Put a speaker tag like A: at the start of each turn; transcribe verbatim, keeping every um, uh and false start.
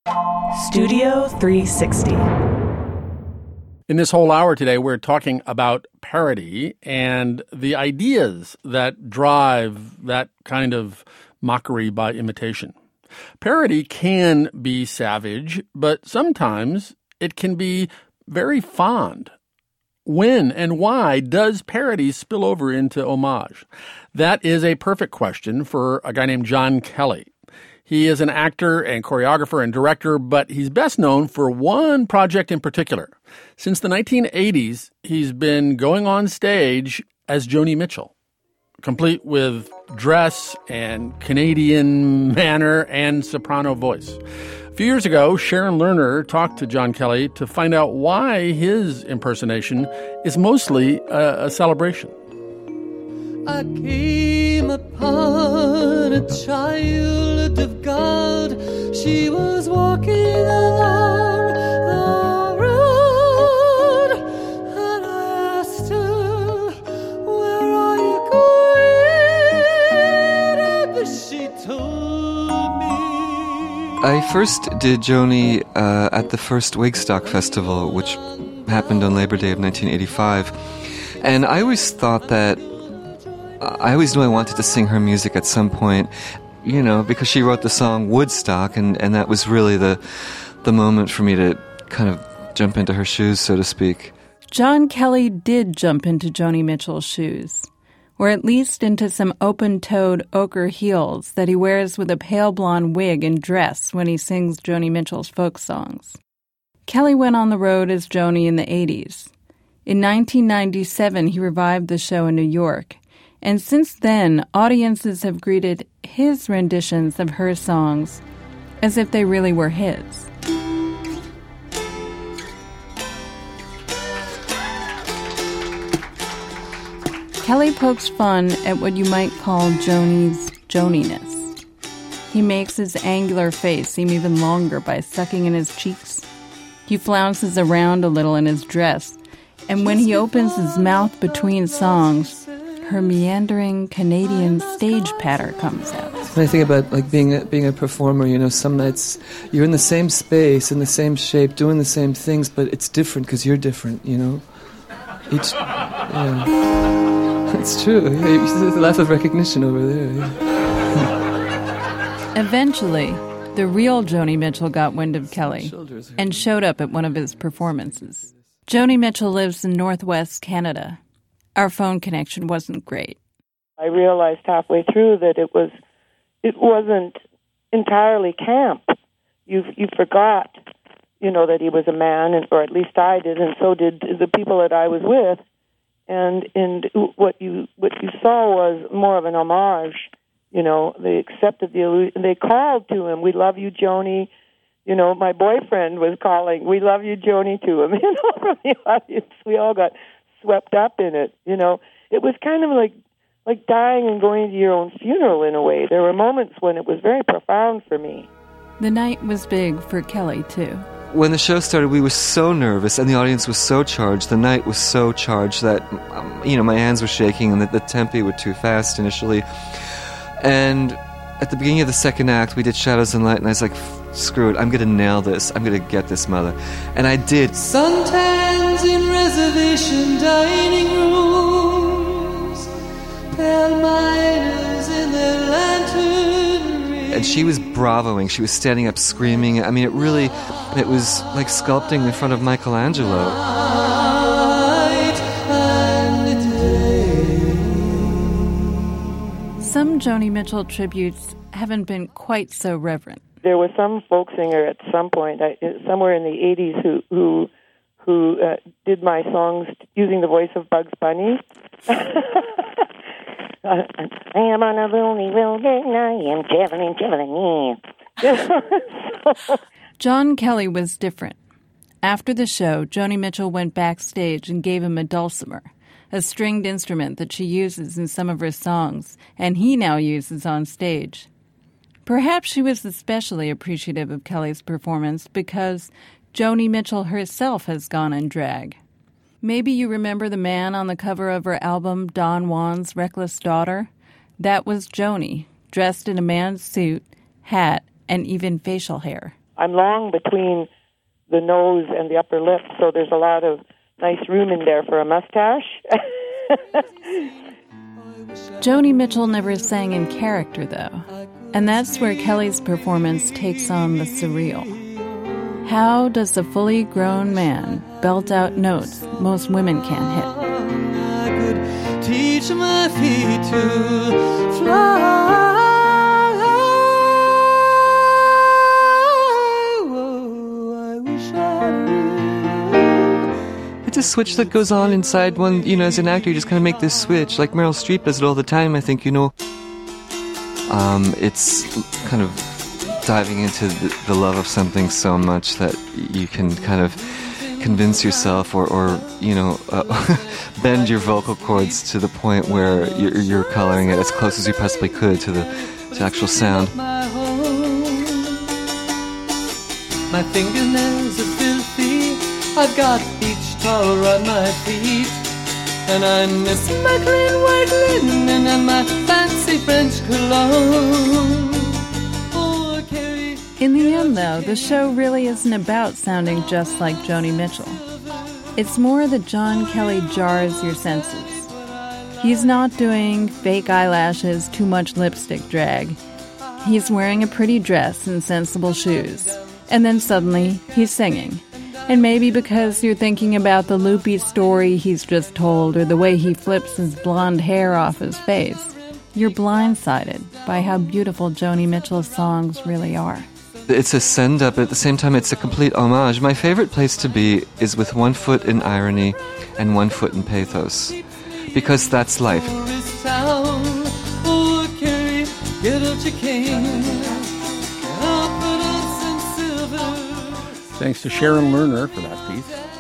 A: Studio three sixty.
B: In this whole hour today, we're talking about parody and the ideas that drive that kind of mockery by imitation. Parody can be savage, but sometimes it can be very fond. When and why does parody spill over into homage? That is a perfect question for a guy named John Kelly. He is an actor and choreographer and director, but he's best known for one project in particular. Since the nineteen eighties, he's been going on stage as Joni Mitchell, complete with dress and Canadian manner and soprano voice. A few years ago, Sharon Lerner talked to John Kelly to find out why his impersonation is mostly a, a celebration.
C: I came upon a child of God. She was walking along the road, and I asked her, "Where are you going?" And she told me.
D: I first did Joni uh, at the first Wigstock Festival, which happened on Labor Day of nineteen eighty-five. And I always thought that I always knew I wanted to sing her music at some point, you know, because she wrote the song Woodstock, and, and that was really the the moment for me to kind of jump into her shoes, so to speak.
E: John Kelly did jump into Joni Mitchell's shoes, or at least into some open-toed ochre heels that he wears with a pale blonde wig and dress when he sings Joni Mitchell's folk songs. Kelly went on the road as Joni in the eighties. In nineteen ninety-seven, he revived the show in New York. And since then, audiences have greeted his renditions of her songs as if they really were his. Kelly pokes fun at what you might call Joni's Joniness. He makes his angular face seem even longer by sucking in his cheeks. He flounces around a little in his dress, and when he opens his mouth between songs, her meandering Canadian stage patter comes out.
C: When I think about like being a, being a performer, you know, some nights you're in the same space, in the same shape, doing the same things, but it's different because you're different, you know. Each, yeah, it's true. Yeah, there's a laugh of recognition over there. Yeah.
E: Eventually, the real Joni Mitchell got wind of Kelly and showed up at one of his performances. Joni Mitchell lives in Northwest Canada. Our phone connection wasn't great.
F: I realized halfway through that it was, it wasn't entirely camp. You you forgot, you know, that he was a man, and, or at least I did, and so did the people that I was with. And and what you what you saw was more of an homage. You know, they accepted the illusion. They called to him, "We love you, Joni." You know, my boyfriend was calling, "We love you, Joni," to him. You know, from the audience, we all got swept up in it. You know, it was kind of like like dying and going to your own funeral in a way. There were moments when it was very profound for me.
E: The night was big for Kelly, too.
D: When the show started, we were so nervous, and the audience was so charged. The night was so charged that, um, you know, my hands were shaking, and the, the tempi were too fast initially. And at the beginning of the second act, we did Shadows and Light, and I was like, screw it, I'm going to nail this. I'm going to get this mother. And I did.
C: Suntans in reservation dining rooms, pale miners in their lantern rings.
D: And she was bravoing. She was standing up screaming. I mean, it really, it was like sculpting in front of Michelangelo.
C: Night and day.
E: Some Joni Mitchell tributes haven't been quite so reverent.
F: There was some folk singer at some point, I, somewhere in the eighties, who who who uh, did my songs using the voice of Bugs Bunny. I am on a lonely road and I am traveling, traveling, yeah.
E: John Kelly was different. After the show, Joni Mitchell went backstage and gave him a dulcimer, a stringed instrument that she uses in some of her songs, and he now uses on stage. Perhaps she was especially appreciative of Kelly's performance because Joni Mitchell herself has gone in drag. Maybe you remember the man on the cover of her album, Don Juan's Reckless Daughter? That was Joni, dressed in a man's suit, hat, and even facial hair.
F: I'm long between the nose and the upper lip, so there's a lot of nice room in there for a mustache.
E: Joni Mitchell never sang in character, though, and that's where Kelly's performance takes on the surreal. How does a fully grown man belt out notes most women can't hit?
C: I could teach my feet to fly. Oh, I wish I knew.
D: It's a switch that goes on inside one, you know, as an actor, you just kind of make this switch. Like Meryl Streep does it all the time, I think, you know. Um, it's kind of diving into the, the love of something so much that you can kind of convince yourself or, or you know, uh, bend your vocal cords to the point where you're, you're coloring it as close as you possibly could to the to actual sound.
C: My fingernails are filthy, I've got beach tar on my feet, and I miss my clean white linen and my fancy French cologne.
E: In the end, though, the show really isn't about sounding just like Joni Mitchell. It's more that John Kelly jars your senses. He's not doing fake eyelashes, too much lipstick drag. He's wearing a pretty dress and sensible shoes. And then suddenly, he's singing. And maybe because you're thinking about the loopy story he's just told or the way he flips his blonde hair off his face, you're blindsided by how beautiful Joni Mitchell's songs really are.
D: It's a send-up, but at the same time it's a complete homage. My favorite place to be is with one foot in irony and one foot in pathos, because that's life.
B: Thanks to Sharon Lerner for that piece.